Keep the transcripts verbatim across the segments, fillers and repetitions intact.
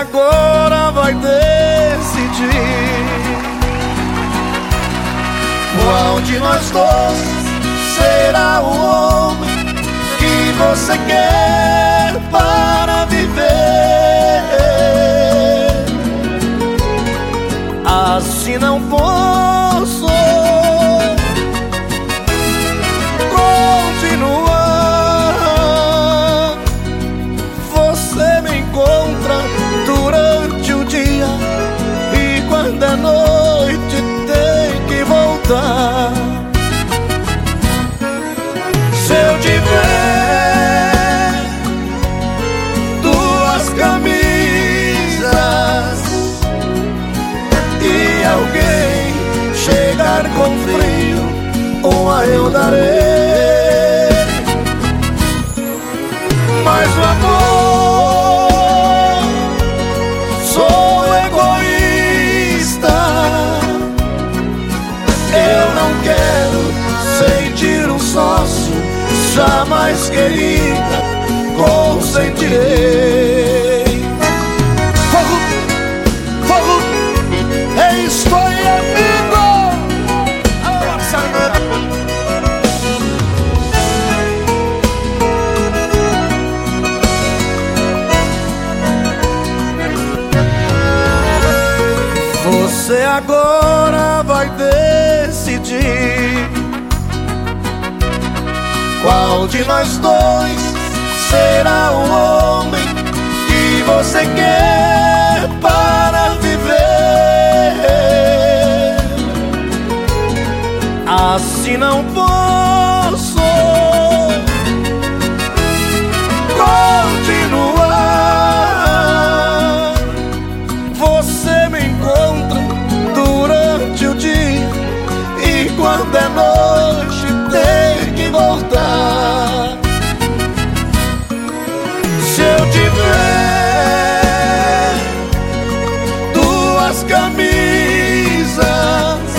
agora vai decidir qual de nós dois será o homem que você quer para viver. Assim não posso continuar. Você me encontra durante o dia e quando é noite tem que voltar. Se eu tiver duas camisas e alguém chegar com frio, uma eu darei. Mas o amor, sou egoísta. Eu não quero sentir um sócio, jamais, querida, consentirei. Fogo, fogo, estou amigo. Você agora vai decidir qual de nós dois será o homem que você quer para viver. Assim não posso continuar. Você me encontra durante o dia e quando é noite tem que voltar. Se eu tiver duas camisas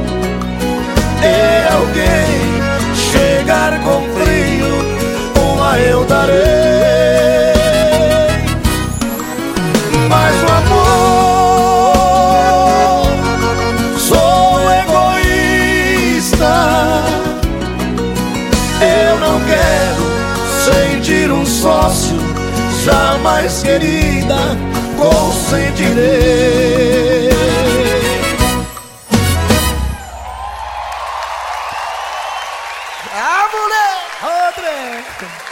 e alguém chegar com frio, uma eu darei. Mas o amor, sou egoísta. Eu não quero sentir um sócio, jamais, querida, consentirei. Ah, mulher! Outra!